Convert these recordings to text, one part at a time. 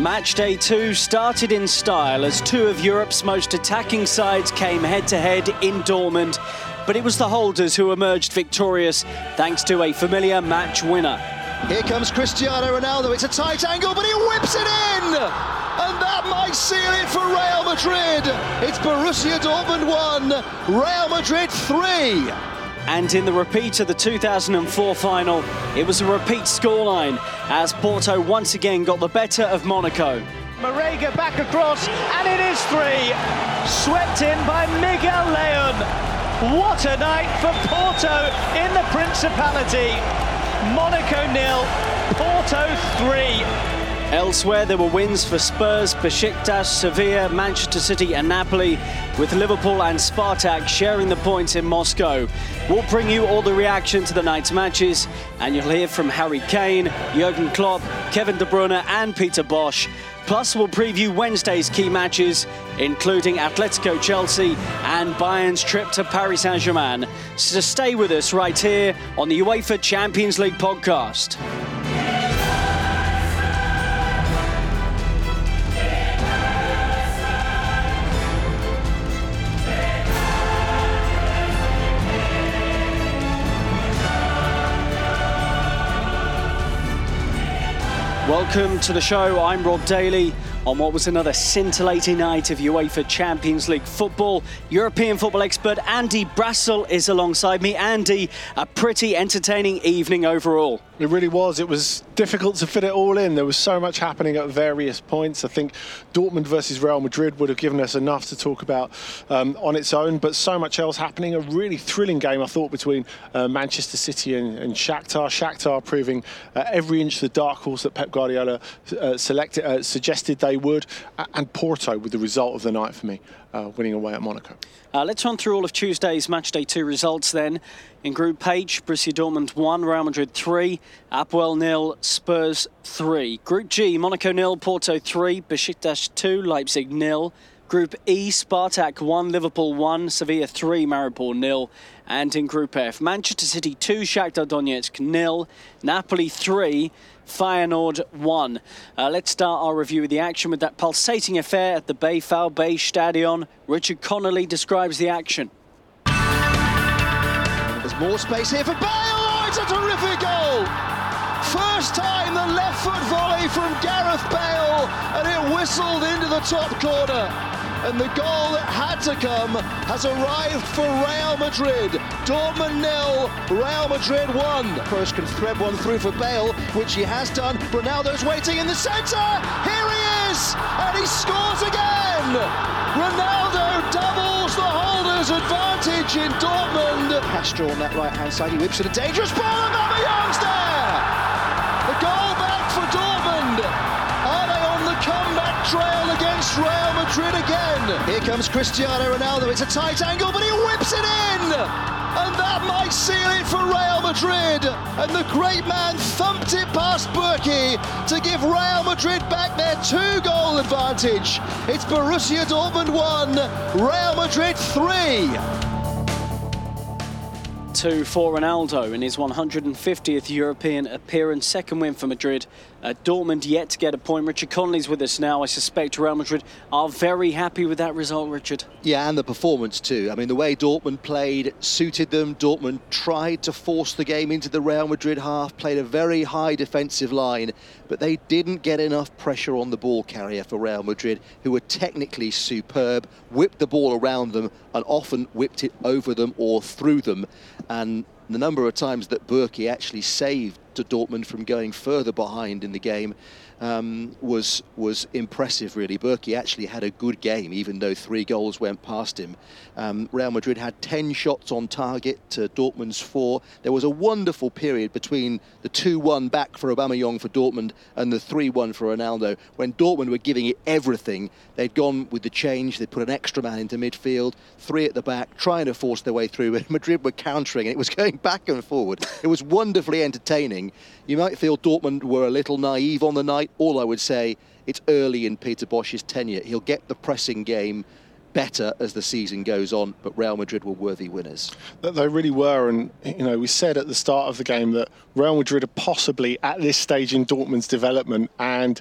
Match day 2 started in style as two of Europe's most attacking sides came head-to-head in Dortmund, but it was the holders who emerged victorious thanks to a familiar match winner. Here comes Cristiano Ronaldo. It's a tight angle, but he whips it in! And that might seal it for Real Madrid. It's Borussia Dortmund 1, Real Madrid 3. And in the repeat of the 2004 final, it was a repeat scoreline as Porto once again got the better of Monaco. Marega back across, and it is 3. Swept in by Miguel Leon. What a night for Porto in the Principality. Monaco 0, Porto 3. Elsewhere, there were wins for Spurs, Besiktas, Sevilla, Manchester City and Napoli, with Liverpool and Spartak sharing the points in Moscow. We'll bring you all the reaction to the night's matches, and you'll hear from Harry Kane, Jurgen Klopp, Kevin De Bruyne and Peter Bosz. Plus, we'll preview Wednesday's key matches, including Atletico Chelsea and Bayern's trip to Paris Saint-Germain. So stay with us right here on the UEFA Champions League podcast. Welcome to the show. I'm Rob Daly on what was another scintillating night of UEFA Champions League football. European football expert Andy Brassell is alongside me. Andy, a pretty entertaining evening overall. It really was. It was difficult to fit it all in. There was so much happening at various points. I think Dortmund versus Real Madrid would have given us enough to talk about on its own, but so much else happening. A really thrilling game, I thought, between Manchester City and Shakhtar. Shakhtar proving every inch the dark horse that Pep Guardiola suggested they would, and Porto with the result of the night for me, winning away at Monaco. Let's run through all of Tuesday's Matchday 2 results then. In Group H, Borussia Dortmund 1, Real Madrid 3, Apoel 0, Spurs 3. Group G, Monaco 0, Porto 3, Besiktas 2, Leipzig 0. Group E, Spartak 1, Liverpool 1, Sevilla 3, Maribor 0. And in Group F, Manchester City 2, Shakhtar Donetsk 0, Napoli 3, Feyenoord 1. Let's start our review of the action with that pulsating affair at the Vallbei Stadion. Richard Connolly describes the action. There's more space here for Bale. Oh, it's a terrific goal. First time the left foot volley from Gareth Bale, and it whistled into the top corner. And the goal that had to come has arrived for Real Madrid. Dortmund 0, Real Madrid 1. Kroos can thread one through for Bale, which he has done. Ronaldo's waiting in the centre. Here he is, and he scores again. Ronaldo doubles the holders' advantage in Dortmund. Castro on that right-hand side. He whips it, a dangerous ball, and Aubameyang's there. The goal back for Dortmund. Are they on the comeback trail against Real Madrid again? Here comes Cristiano Ronaldo. It's a tight angle, but he whips it in! And that might seal it for Real Madrid. And the great man thumped it past Berkey to give Real Madrid back their 2-goal advantage. It's Borussia Dortmund 1, Real Madrid 3. 2 for Ronaldo in his 150th European appearance. Second win for Madrid. Dortmund yet to get a point. Richard Connolly's with us now. I suspect Real Madrid are very happy with that result, Richard. Yeah, and the performance too. I mean, the way Dortmund played suited them. Dortmund tried to force the game into the Real Madrid half, played a very high defensive line, but they didn't get enough pressure on the ball carrier for Real Madrid, who were technically superb, whipped the ball around them and often whipped it over them or through them. And the number of times that Berkey actually saved to Dortmund from going further behind in the game was impressive, really. Berkey actually had a good game, even though 3 goals went past him. Real Madrid had 10 shots on target to Dortmund's 4. There was a wonderful period between the 2-1 back for Aubameyang for Dortmund and the 3-1 for Ronaldo, when Dortmund were giving it everything. They'd gone with the change, they'd put an extra man into midfield, 3 at the back, trying to force their way through, and Madrid were countering, and it was going back and forward. It was wonderfully entertaining. You might feel Dortmund were a little naive on the night. All I would say, it's early in Peter Bosz's tenure. He'll get the pressing game better as the season goes on, but Real Madrid were worthy winners. They really were, and we said at the start of the game that Real Madrid are possibly at this stage in Dortmund's development, and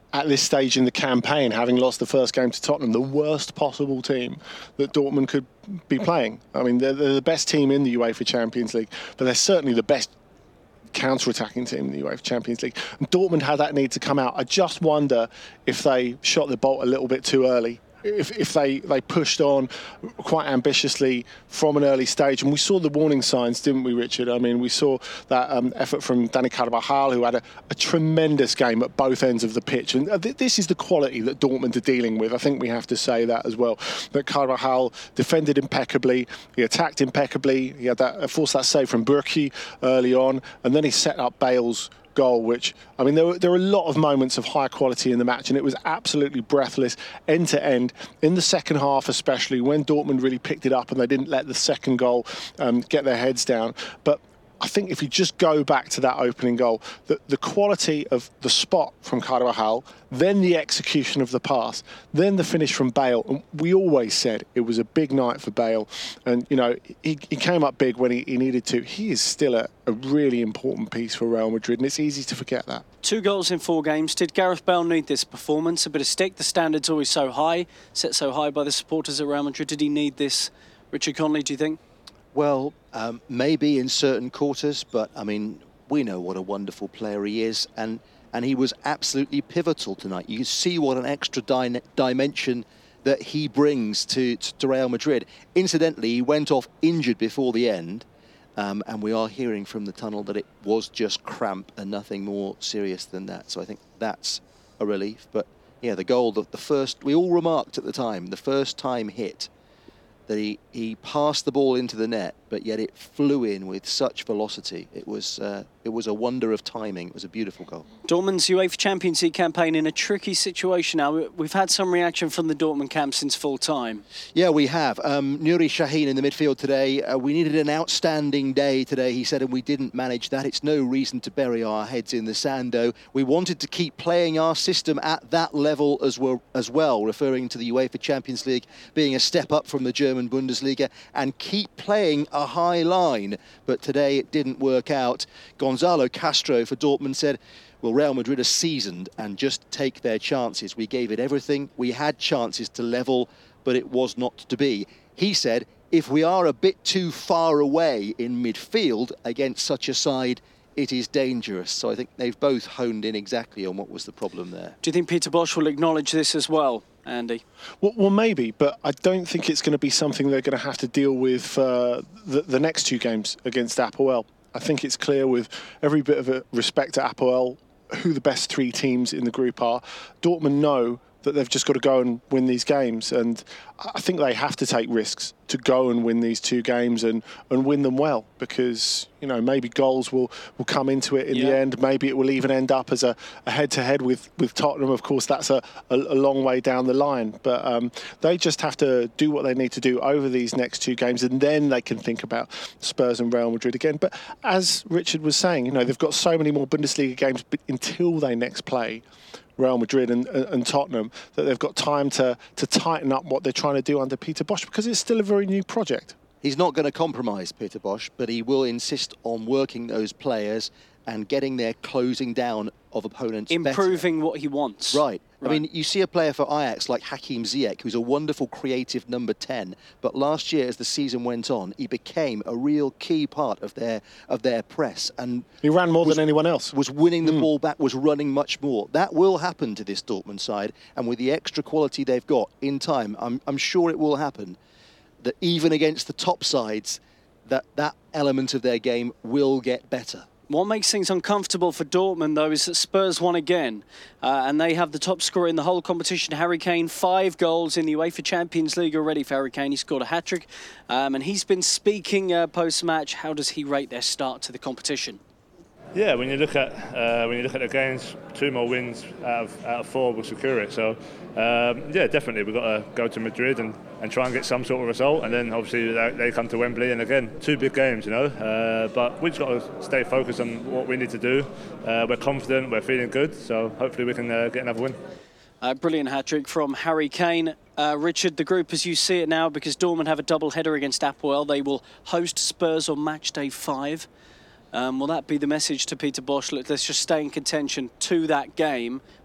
at this stage in the campaign, having lost the first game to Tottenham, the worst possible team that Dortmund could be playing. I mean, they're the best team in the UEFA Champions League, but they're certainly the best counter-attacking team in the UEFA Champions League. And Dortmund had that need to come out. I just wonder if they shot the bolt a little bit too early. If they pushed on quite ambitiously from an early stage. And we saw the warning signs, didn't we, Richard? I mean, we saw that effort from Dani Carvajal, who had a tremendous game at both ends of the pitch. And this is the quality that Dortmund are dealing with. I think we have to say that as well. That Carvajal defended impeccably, he attacked impeccably, he had forced that save from Burki early on, and then he set up Bale's goal, which, I mean, there were a lot of moments of high quality in the match, and it was absolutely breathless end to end in the second half, especially when Dortmund really picked it up and they didn't let the second goal get their heads down. But I think if you just go back to that opening goal, the quality of the spot from Carvajal, then the execution of the pass, then the finish from Bale. And we always said it was a big night for Bale. And, you know, he came up big when he needed to. He is still a really important piece for Real Madrid, and it's easy to forget that. 2 goals in 4 games. Did Gareth Bale need this performance? A bit of stick. The standard's always so high, set so high by the supporters at Real Madrid. Did he need this, Richard Conley, do you think? Well, maybe in certain quarters, but I mean, we know what a wonderful player he is, and he was absolutely pivotal tonight. You can see what an extra dimension that he brings to Real Madrid. Incidentally, he went off injured before the end, and we are hearing from the tunnel that it was just cramp and nothing more serious than that. So I think that's a relief. But yeah, the goal, the first, we all remarked at the time, the first time hit, that he passed the ball into the net, but yet it flew in with such velocity. It was a wonder of timing. It was a beautiful goal. Dortmund's UEFA Champions League campaign in a tricky situation now. We've had some reaction from the Dortmund camp since full time. Yeah, we have. Nuri Sahin in the midfield today. We needed an outstanding day today, he said, and we didn't manage that. It's no reason to bury our heads in the sand, though. We wanted to keep playing our system at that level as well, referring to the UEFA Champions League being a step up from the German Bundesliga, and keep playing a high line. But today it didn't work out. Gonzalo Castro for Dortmund said, well, Real Madrid are seasoned and just take their chances. We gave it everything. We had chances to level, but it was not to be. He said, if we are a bit too far away in midfield against such a side, it is dangerous. So I think they've both honed in exactly on what was the problem there. Do you think Peter Bosz will acknowledge this as well, Andy? Well, maybe, but I don't think it's going to be something they're going to have to deal with for the next 2 games against Apoel. I think it's clear, with every bit of respect to Apoel, who the best 3 teams in the group are. Dortmund know that they've just got to go and win these games, and I think they have to take risks to go and win these 2 games and win them well, because, you know, maybe goals will come into it in the end. Maybe it will even end up as a head-to-head with Tottenham. Of course, that's a long way down the line, but they just have to do what they need to do over these next 2 games, and then they can think about Spurs and Real Madrid again. But as Richard was saying, you know, they've got so many more Bundesliga games until they next play Real Madrid and Tottenham, that they've got time to tighten up what they're trying to do under Peter Bosz, because it's still a very new project. He's not going to compromise, Peter Bosz, but he will insist on working those players and getting their closing down of opponents improving better. What he wants. Right. I mean, you see a player for Ajax like Hakim Ziyech, who's a wonderful creative number 10, but last year, as the season went on, he became a real key part of their press, and he ran more than anyone else. Was winning the ball back, was running much more. That will happen to this Dortmund side, and with the extra quality they've got in time, I'm sure it will happen. That even against the top sides, that element of their game will get better. What makes things uncomfortable for Dortmund, though, is that Spurs won again. And they have the top scorer in the whole competition, Harry Kane. 5 goals in the UEFA Champions League already for Harry Kane. He scored a hat-trick. And he's been speaking post-match. How does he rate their start to the competition? Yeah, when you look at the games, 2 more wins out of 4 will secure it. So, yeah, definitely we've got to go to Madrid and try and get some sort of result. And then obviously they come to Wembley, and again 2 big games, you know. But we've just got to stay focused on what we need to do. We're confident, we're feeling good. So hopefully we can get another win. Brilliant hat-trick from Harry Kane. Richard, the group as you see it now, because Dortmund have a double header against Apoel, they will host Spurs on match day 5. Will that be the message to Peter Bosz? Let's just stay in contention to that game.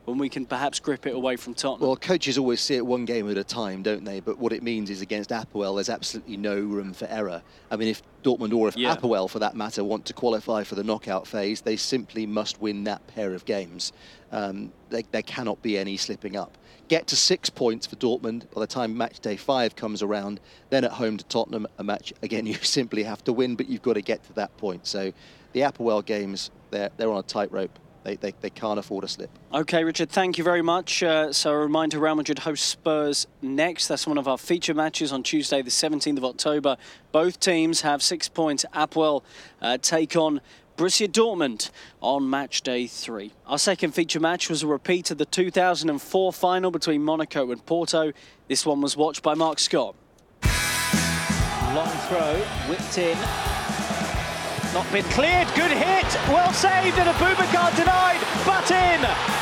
when we can perhaps grip it away from Tottenham? Well, coaches always see it one game at a time, don't they? But what it means is against Apoel, there's absolutely no room for error. I mean, if Dortmund or if Apoel, for that matter, want to qualify for the knockout phase, they simply must win that pair of games. There cannot be any slipping up. Get to 6 points for Dortmund by the time match day 5 comes around. Then at home to Tottenham, a match, again, you simply have to win, but you've got to get to that point. So the Apoel games, they're on a tightrope. They can't afford a slip. OK, Richard, thank you very much. So a reminder, Real Madrid host Spurs next. That's one of our feature matches on Tuesday, the 17th of October. Both teams have 6 points. Apoel take on Borussia Dortmund on match day 3. Our second feature match was a repeat of the 2004 final between Monaco and Porto. This one was watched by Mark Scott. Long throw, whipped in. Not been cleared, good hit, well saved, and Aboubakar denied, but in!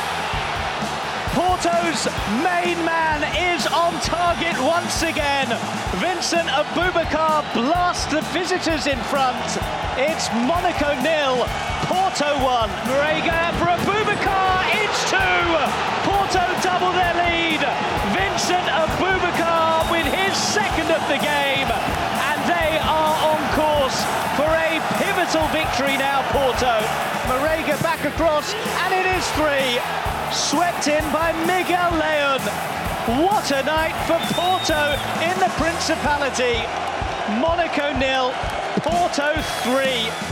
Porto's main man is on target once again. Vincent Aboubakar blasts the visitors in front. It's Monaco 0, Porto 1. Marega for Aboubakar, it's 2! Porto double their lead. Vincent Aboubakar with his second of the game. And they are on course for a pivotal victory now, Porto. Marega back across, and it is 3. Swept in by Miguel Leon. What a night for Porto in the Principality. Monaco 0, Porto 3.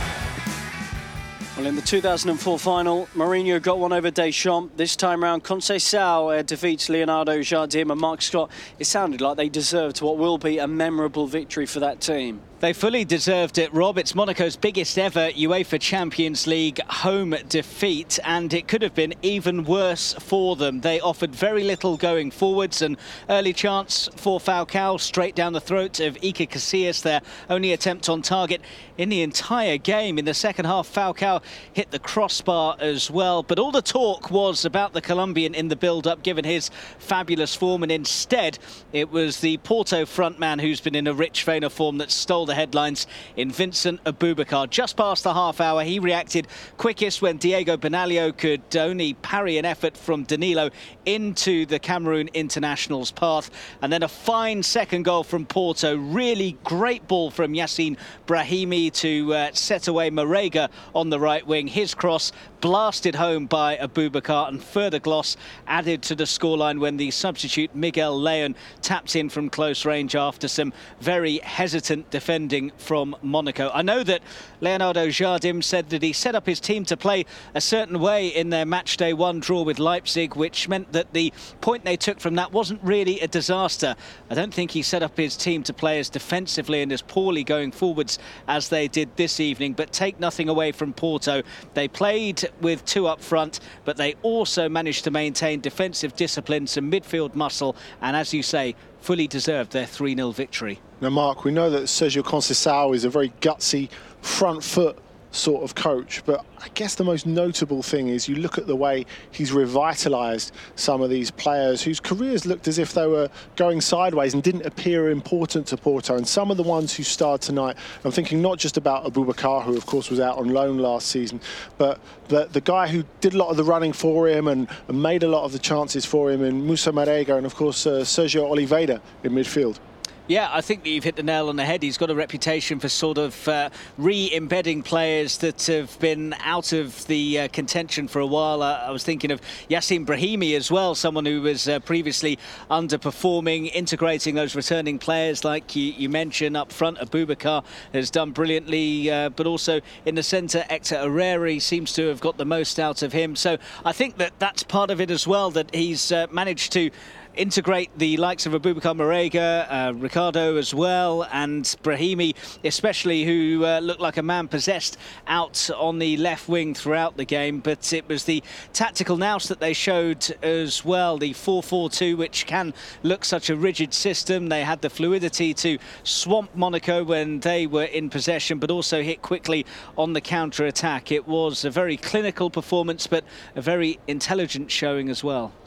Well, in the 2004 final, Mourinho got one over Deschamps. This time round, Conceição defeats Leonardo Jardim and Mark Scott. It sounded like they deserved what will be a memorable victory for that team. They fully deserved it, Rob. It's Monaco's biggest ever UEFA Champions League home defeat, and it could have been even worse for them. They offered very little going forwards, and early chance for Falcao straight down the throat of Iker Casillas, their only attempt on target in the entire game. In the second half, Falcao hit the crossbar as well, but all the talk was about the Colombian in the build-up, given his fabulous form, and instead it was the Porto frontman who's been in a rich vein of form that stole the headlines in Vincent Aboubakar. Just past the half hour, he reacted quickest when Diego Benaglio could only parry an effort from Danilo into the Cameroon international's path. And then a fine second goal from Porto. Really great ball from Yassine Brahimi to set away Marega on the right wing. His cross blasted home by Aboubakar, and further gloss added to the scoreline when the substitute Miguel Leon tapped in from close range after some very hesitant defending from Monaco. I know that Leonardo Jardim said that he set up his team to play a certain way in their match day 1 draw with Leipzig, which meant that the point they took from that wasn't really a disaster. I don't think he set up his team to play as defensively and as poorly going forwards as they did this evening, but take nothing away from Porto. They played with 2 up front, but they also managed to maintain defensive discipline, some midfield muscle, and as you say, fully deserved their 3-0 victory. Now, Mark, we know that Sergio Conceição is a very gutsy front foot sort of coach, but I guess the most notable thing is you look at the way he's revitalised some of these players whose careers looked as if they were going sideways and didn't appear important to Porto. And some of the ones who starred tonight, I'm thinking not just about Aboubakar, who of course was out on loan last season, but the guy who did a lot of the running for him and made a lot of the chances for him in Moussa Marega, and of course Sergio Oliveira in midfield. Yeah, I think that you've hit the nail on the head. He's got a reputation for sort of re-embedding players that have been out of the contention for a while. I was thinking of Yassine Brahimi as well, someone who was previously underperforming, integrating those returning players like you mentioned up front. Aboubakar has done brilliantly, but also in the centre, Hector Herrera seems to have got the most out of him. So I think that that's part of it as well, that he's managed to integrate the likes of Aboubakar, Marega, Ricardo as well, and Brahimi especially, who looked like a man possessed out on the left wing throughout the game. But it was the tactical nous that they showed as well, the 4-4-2, which can look such a rigid system. They had the fluidity to swamp Monaco when they were in possession, but also hit quickly on the counter-attack. It was a very clinical performance, but a very intelligent showing as well.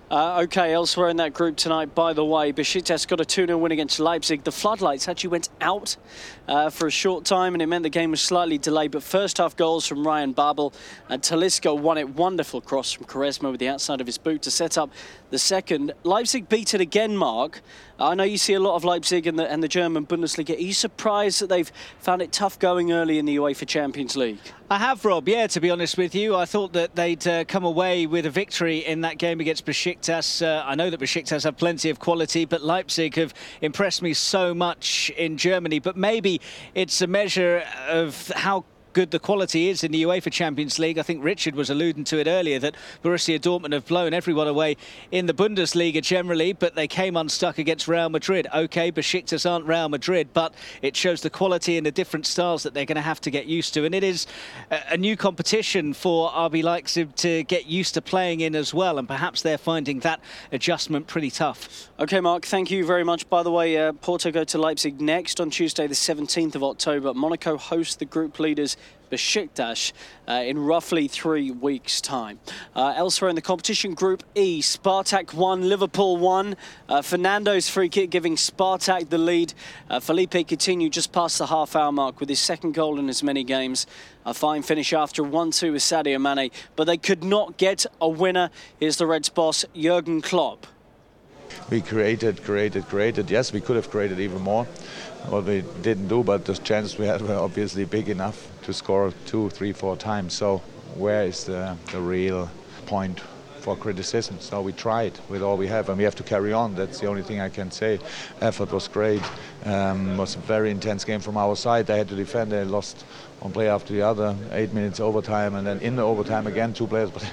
OK, elsewhere in that group tonight, by the way, Besiktas got a 2-0 win against Leipzig. The floodlights actually went out for a short time, and it meant the game was slightly delayed. But first half goals from Ryan Babel, and Talisco won it. Wonderful cross from Quaresma with the outside of his boot to set up the second. Leipzig beat it again, Mark. I know you see a lot of Leipzig and the German Bundesliga. Are you surprised that they've found it tough going early in the UEFA Champions League? I have, Rob, yeah, to be honest with you. I thought that they'd come away with a victory in that game against Besiktas. I know that Besiktas have plenty of quality, but Leipzig have impressed me so much in Germany. But maybe it's a measure of how good the quality is in the UEFA Champions League. I think Richard was alluding to it earlier that Borussia Dortmund have blown everyone away in the Bundesliga generally, but they came unstuck against Real Madrid. OK, Besiktas aren't Real Madrid, but it shows the quality and the different styles that they're going to have to get used to. And it is a new competition for RB Leipzig to get used to playing in as well, and perhaps they're finding that adjustment pretty tough. OK, Mark, thank you very much. By the way, Porto go to Leipzig next on Tuesday the 17th of October. Monaco hosts the group leaders Besiktas in roughly 3 weeks' time. Elsewhere in the competition, Group E, Spartak 1, Liverpool 1. Fernando's free kick giving Spartak the lead. Felipe Coutinho just past the half-hour mark with his second goal in as many games. A fine finish after 1-2 with Sadio Mane, but they could not get a winner. Here's the Reds boss, Jurgen Klopp. We created. Yes, we could have created even more. What we didn't do, but the chances we had were obviously big enough to score 2, 3, 4 times. So where is the real point for criticism? So we tried with all we have, and we have to carry on. That's the only thing I can say. Effort was great. It was a very intense game from our side. They had to defend. They lost one player after the other. 8 minutes overtime, and then in the overtime again 2 players. But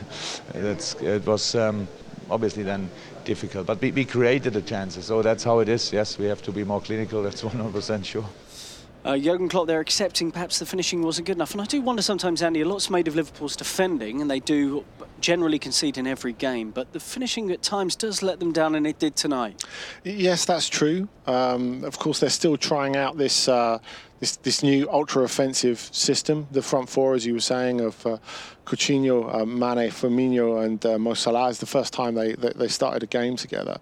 it was obviously then difficult. But we created the chances, so that's how it is. Yes, we have to be more clinical. That's 100% sure. Jurgen Klopp, they're accepting perhaps the finishing wasn't good enough. And I do wonder sometimes, Andy, a lot's made of Liverpool's defending, and they do generally concede in every game. But the finishing at times does let them down, and it did tonight. Yes, that's true. Of course, they're still trying out this new ultra-offensive system. The front four, as you were saying, of Coutinho, Mane, Firmino and Mo Salah is the first time they started a game together.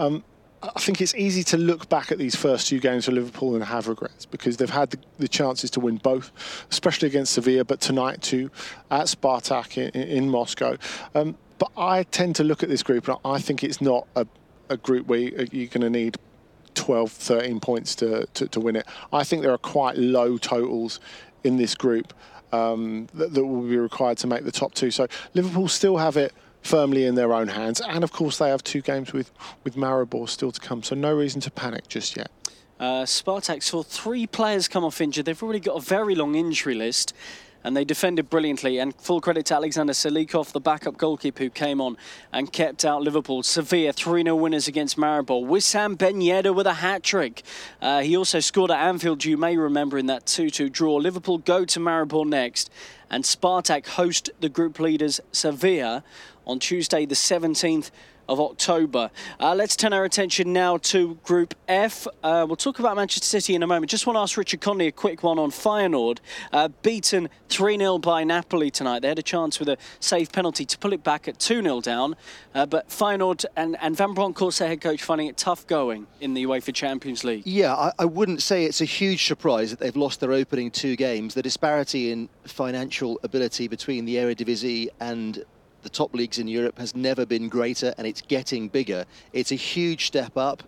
I think it's easy to look back at these first 2 games for Liverpool and have regrets because they've had the chances to win both, especially against Sevilla, but tonight too at Spartak in Moscow. But I tend to look at this group and I think it's not a group where you're going to need 12, 13 points to win it. I think there are quite low totals in this group that will be required to make the top 2. So Liverpool still have it firmly in their own hands, and of course they have 2 games with Maribor still to come, so no reason to panic just yet. Spartak saw 3 players come off injured. They've already got a very long injury list, and they defended brilliantly. And full credit to Alexander Selikov, the backup goalkeeper who came on and kept out Liverpool. Sevilla 3-0 winners against Maribor. Wissam Ben Yedder with a hat-trick. He also scored at Anfield, you may remember, in that 2-2 draw. Liverpool go to Maribor next, and Spartak host the group leaders Sevilla on Tuesday the 17th of October. Let's turn our attention now to Group F. We'll talk about Manchester City in a moment. Just want to ask Richard Conley a quick one on Feyenoord. Beaten 3-0 by Napoli tonight. They had a chance with a saved penalty to pull it back at 2-0 down. But Feyenoord and Van Bronckhorst, their head coach, finding it tough going in the UEFA Champions League. Yeah, I wouldn't say it's a huge surprise that they've lost their opening 2 games. The disparity in financial ability between the Eredivisie and the top leagues in Europe has never been greater, and it's getting bigger. It's a huge step up.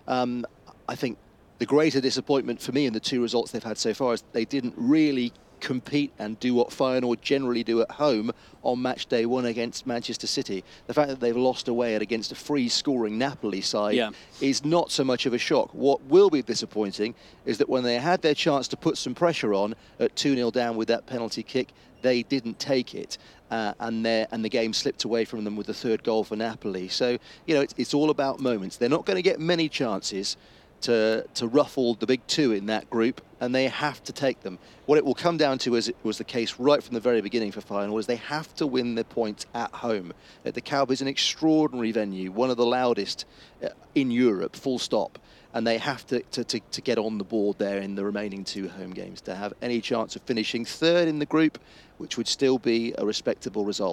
I think the greater disappointment for me in the 2 results they've had so far is they didn't really compete and do what Feyenoord generally do at home on match day 1 against Manchester City. The fact that they've lost away against a free-scoring Napoli side is not so much of a shock. What will be disappointing is that when they had their chance to put some pressure on at 2-0 down with that penalty kick, they didn't take it. And the game slipped away from them with the 3rd goal for Napoli. So, you know, it's all about moments. They're not going to get many chances to ruffle the big 2 in that group, and they have to take them. What it will come down to, as it was the case right from the very beginning for Feyenoord, is they have to win their points at home. The Kuip is an extraordinary venue, one of the loudest in Europe, full stop. And they have to get on the board there in the remaining 2 home games to have any chance of finishing 3rd in the group, which would still be a respectable result.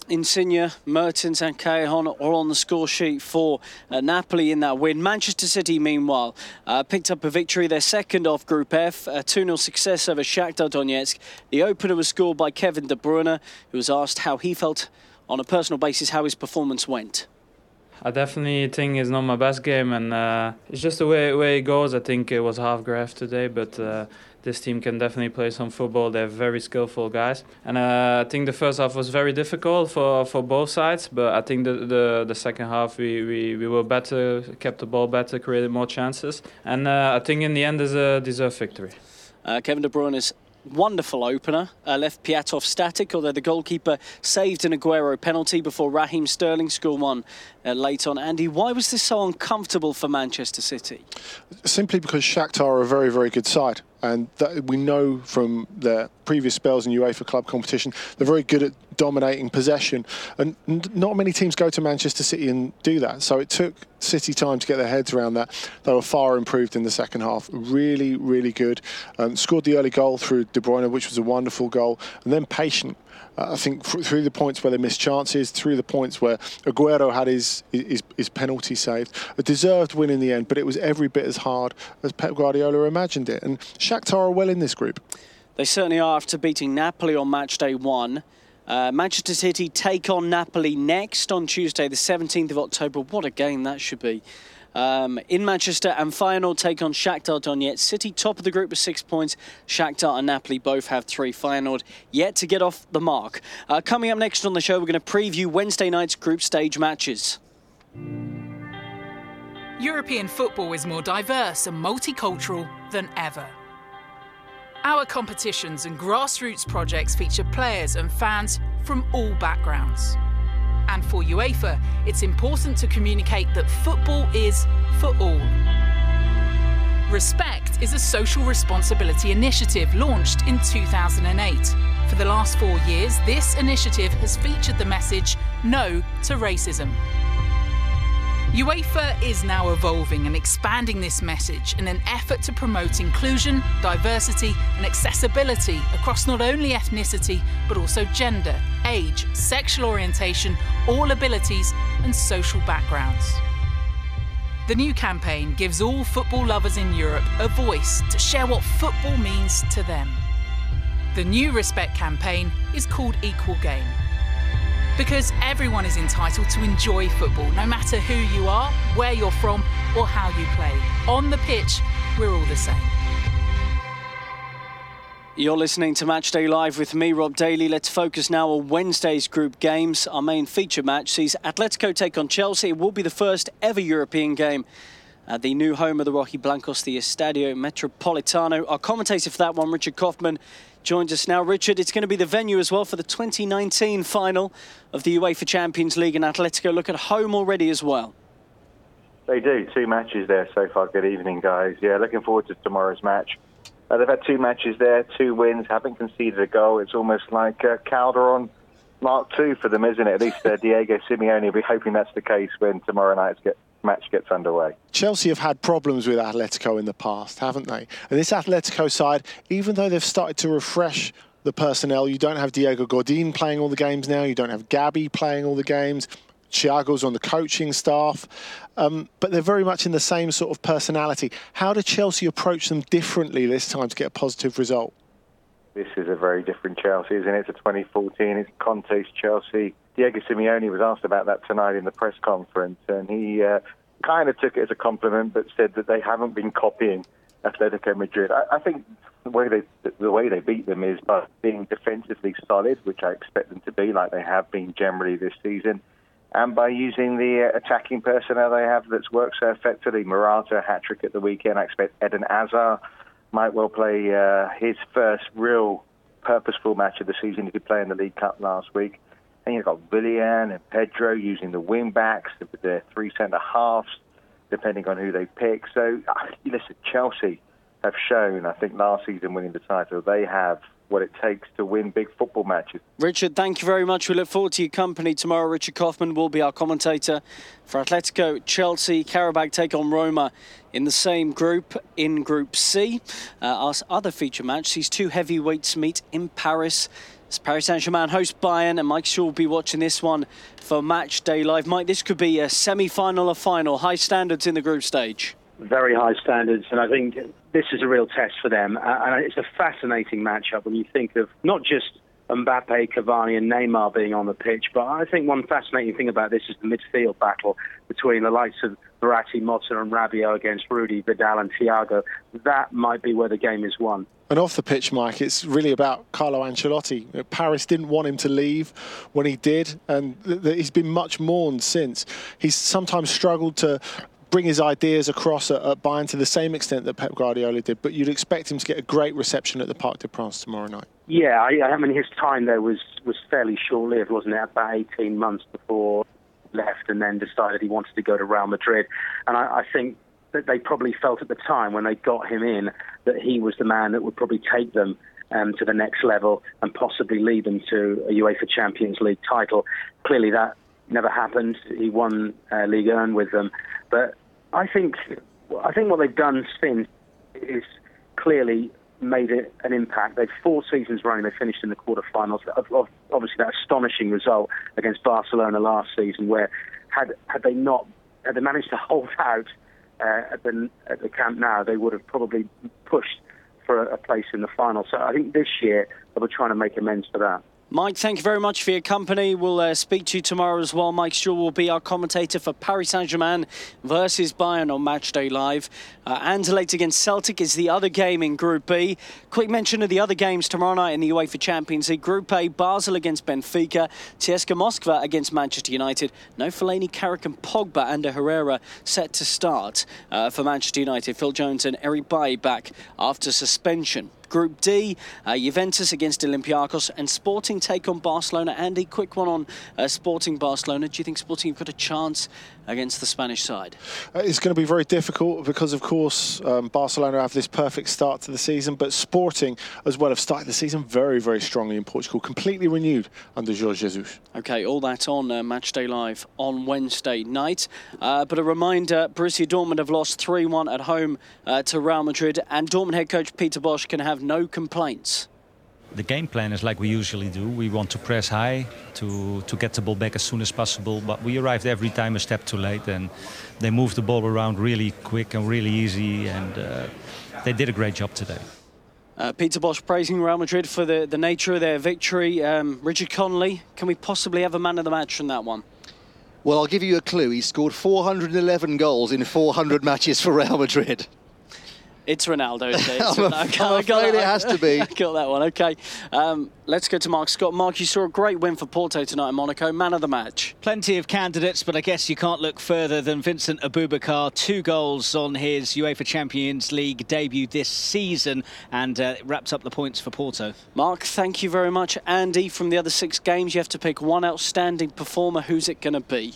Insigne, Mertens and Callejon all on the score sheet for Napoli in that win. Manchester City, meanwhile, picked up a victory, their second off Group F, a 2-0 success over Shakhtar Donetsk. The opener was scored by Kevin De Bruyne, who was asked how he felt on a personal basis how his performance went. I definitely think it's not my best game, and it's just the way it goes. I think it was half graft today, but this team can definitely play some football. They're very skillful guys, and I think the first half was very difficult for both sides. But I think the second half we were better, kept the ball better, created more chances, and I think in the end is a deserved victory. Kevin De Bruyne's wonderful opener left Piatov static, although the goalkeeper saved an Aguero penalty before Raheem Sterling scored one late on. Andy, why was this so uncomfortable for Manchester City? Simply because Shakhtar are a very, very good side. And that we know from their previous spells in UEFA club competition, they're very good at dominating possession. And not many teams go to Manchester City and do that. So it took City time to get their heads around that. They were far improved in the second half. Really, really good. Scored the early goal through De Bruyne, which was a wonderful goal. And then patient. I think through the points where they missed chances, through the points where Aguero had his penalty saved. A deserved win in the end, but it was every bit as hard as Pep Guardiola imagined it. And Shakhtar are well in this group. They certainly are after beating Napoli on match day 1. Manchester City take on Napoli next on Tuesday, the 17th of October. What a game that should be. In Manchester, and Feyenoord take on Shakhtar Donetsk. City top of the group with 6 points. Shakhtar and Napoli both have 3. Feyenoord yet to get off the mark. Coming up next on the show, we're going to preview Wednesday night's group stage matches. European football is more diverse and multicultural than ever. Our competitions and grassroots projects feature players and fans from all backgrounds. And for UEFA, it's important to communicate that football is for all. Respect is a social responsibility initiative launched in 2008. For the last 4 years, this initiative has featured the message, "No to Racism." UEFA is now evolving and expanding this message in an effort to promote inclusion, diversity and accessibility across not only ethnicity but also gender, age, sexual orientation, all abilities and social backgrounds. The new campaign gives all football lovers in Europe a voice to share what football means to them. The new Respect campaign is called Equal Game. Because everyone is entitled to enjoy football, no matter who you are, where you're from, or how you play. On the pitch, we're all the same. You're listening to Matchday Live with me, Rob Daly. Let's focus now on Wednesday's group games. Our main feature match sees Atletico take on Chelsea. It will be the first ever European game at the new home of the Rojiblancos, the Estadio Metropolitano. Our commentator for that one, Richard Kaufman, joins us now. Richard, it's going to be the venue as well for the 2019 final of the UEFA Champions League, and Atletico look at home already as well. They do. 2 matches there so far. Good evening, guys. Yeah, looking forward to tomorrow's match. They've had 2 matches there, 2 wins, haven't conceded a goal. It's almost like Calderon Mark II for them, isn't it? At least Diego Simeone will be hoping that's the case when tomorrow night's match gets underway. Chelsea have had problems with Atletico in the past, haven't they? And this Atletico side, even though they've started to refresh the personnel, you don't have Diego Godin playing all the games now, you don't have Gabby playing all the games, Thiago's on the coaching staff, but they're very much in the same sort of personality. How do Chelsea approach them differently this time to get a positive result? This is a very different Chelsea, isn't it? It's a 2014, it's Conte's Chelsea. Diego Simeone was asked about that tonight in the press conference, and he kind of took it as a compliment, but said that they haven't been copying Atletico Madrid. I think the way they beat them is by being defensively solid, which I expect them to be, like they have been generally this season, and by using the attacking personnel they have that's worked so effectively. Morata, hat-trick at the weekend. I expect Eden Hazard might well play his first real purposeful match of the season. He could play in the League Cup last week. And you've got Willian and Pedro using the wing-backs with their 3 centre-halves, depending on who they pick. So, listen, Chelsea have shown, I think, last season winning the title, they have what it takes to win big football matches. Richard, thank you very much. We look forward to your company tomorrow. Richard Kaufman will be our commentator for Atletico. Chelsea, Karabakh take on Roma in the same group, in Group C. Our other feature match sees 2 heavyweights meet in Paris As Paris Saint-Germain host Bayern, and Mike Shaw will be watching this one for Match Day Live. Mike, this could be a semi-final or final. High standards in the group stage. Very high standards, and I think this is a real test for them. And it's a fascinating matchup when you think of not just Mbappe, Cavani and Neymar being on the pitch, but I think one fascinating thing about this is the midfield battle between the likes of Verratti, Motta and Rabiot against Rudy, Vidal and Thiago. That might be where the game is won. And off the pitch, Mike, it's really about Carlo Ancelotti. Paris didn't want him to leave when he did, and he's been much mourned since. He's sometimes struggled to bring his ideas across at Bayern to the same extent that Pep Guardiola did, but you'd expect him to get a great reception at the Parc des Princes tomorrow night. Yeah, I mean, his time there was fairly short-lived, wasn't it? About 18 months before he left and then decided he wanted to go to Real Madrid. And I think that they probably felt at the time when they got him in that he was the man that would probably take them to the next level and possibly lead them to a UEFA Champions League title. Clearly that never happened. He won Ligue 1 with them. But I think what they've done since is clearly made it an impact. They've 4 seasons running. They finished in the quarterfinals. Obviously, that astonishing result against Barcelona last season, where had they managed to hold out at the Camp Nou, they would have probably pushed for a place in the final. So I think this year they were trying to make amends for that. Mike, thank you very much for your company. We'll speak to you tomorrow as well. Mike Shaw will be our commentator for Paris Saint-Germain versus Bayern on Matchday Live. Anderlecht against Celtic is the other game in Group B. Quick mention of the other games tomorrow night in the UEFA Champions League. Group A, Basel against Benfica, CSKA Moscow against Manchester United. No Fellaini, Carrick and Pogba and Herrera set to start for Manchester United. Phil Jones and Eric Bailly back after suspension. Group D, Juventus against Olympiacos and Sporting take on Barcelona. Andy, quick one on Sporting Barcelona. Do you think Sporting have got a chance against the Spanish side? It's going to be very difficult because, of course, Barcelona have this perfect start to the season, but Sporting as well have started the season very, very strongly in Portugal, completely renewed under Jorge Jesus. OK, all that on Matchday Live on Wednesday night. But a reminder, Borussia Dortmund have lost 3-1 at home to Real Madrid, and Dortmund head coach Peter Bosz can have no complaints. The game plan is like we usually do. We want to press high to get the ball back as soon as possible, but we arrived every time a step too late, and they moved the ball around really quick and really easy, and they did a great job today. Peter Bosz praising Real Madrid for the nature of their victory. Richard Connolly, can we possibly have a man of the match from that one? Well, I'll give you a clue. He scored 411 goals in 400 matches for Real Madrid. It's Ronaldo. I'm afraid it has to be. I got that one. OK. Let's go to Mark Scott. Mark, you saw a great win for Porto tonight in Monaco. Man of the match. Plenty of candidates, but I guess you can't look further than Vincent Aboubakar. 2 goals on his UEFA Champions League debut this season, and it wraps up the points for Porto. Mark, thank you very much. Andy, from the other 6 games, you have to pick one outstanding performer. Who's it going to be?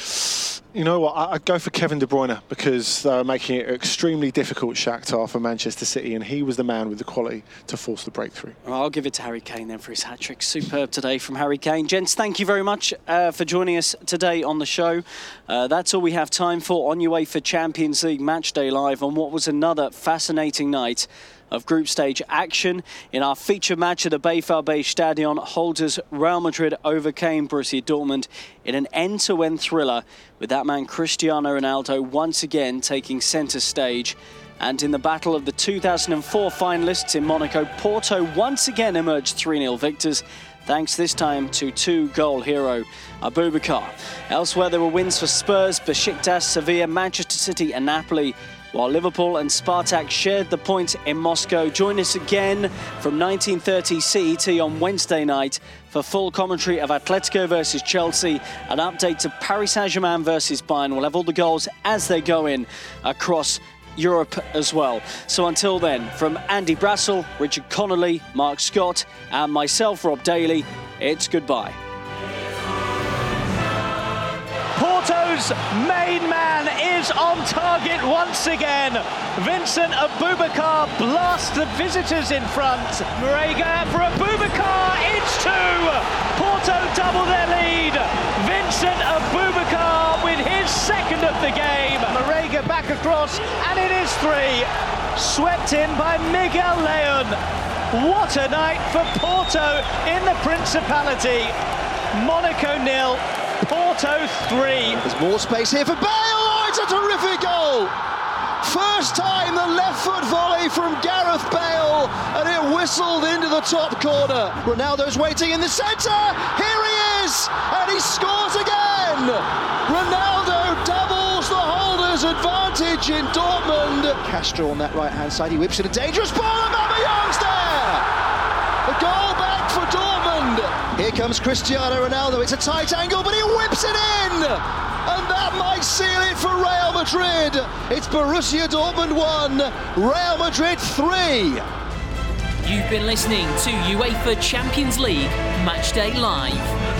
You know what, I'd go for Kevin De Bruyne because they're making it extremely difficult, Shakhtar, for Manchester City, and he was the man with the quality to force the breakthrough. Well, I'll give it to Harry Kane then for his hat-trick. Superb today from Harry Kane. Gents, thank you very much for joining us today on the show. That's all we have time for on UEFA Champions League Matchday Live on what was another fascinating night of group stage action. In our feature match at the BayFabe Stadion, holders Real Madrid overcame Borussia Dortmund in an end-to-end thriller, with that man Cristiano Ronaldo once again taking centre stage. And in the battle of the 2004 finalists in Monaco, Porto once again emerged 3-0 victors, thanks this time to 2-goal hero Aboubakar. Elsewhere, there were wins for Spurs, Besiktas, Sevilla, Manchester City and Napoli, while Liverpool and Spartak shared the point in Moscow. Join us again from 19:30 CET on Wednesday night for full commentary of Atletico versus Chelsea, an update to Paris Saint-Germain versus Bayern. We'll have all the goals as they go in across Europe as well. So until then, from Andy Brassel, Richard Connolly, Mark Scott and myself, Rob Daly, it's goodbye. Porto's main man is on target once again. Vincent Aboubakar blasts the visitors in front. Marega for Aboubakar, it's 2. Porto double their lead. Vincent Aboubakar with his second of the game. Marega back across, and it is 3. Swept in by Miguel León. What a night for Porto in the Principality. Monaco 0, Porto 3. There's more space here for Bale. Oh, it's a terrific goal. First time the left foot volley from Gareth Bale, and it whistled into the top corner. Ronaldo's waiting in the centre. Here he is, and he scores again. Ronaldo doubles the holders' advantage in Dortmund. Castro on that right-hand side. He whips it, a dangerous ball, and Aubameyang's there. A goal back for Dortmund. Here comes Cristiano Ronaldo. It's a tight angle, but he whips it in. And that might seal it for Real Madrid. It's Borussia Dortmund 1, Real Madrid 3. You've been listening to UEFA Champions League Matchday Live.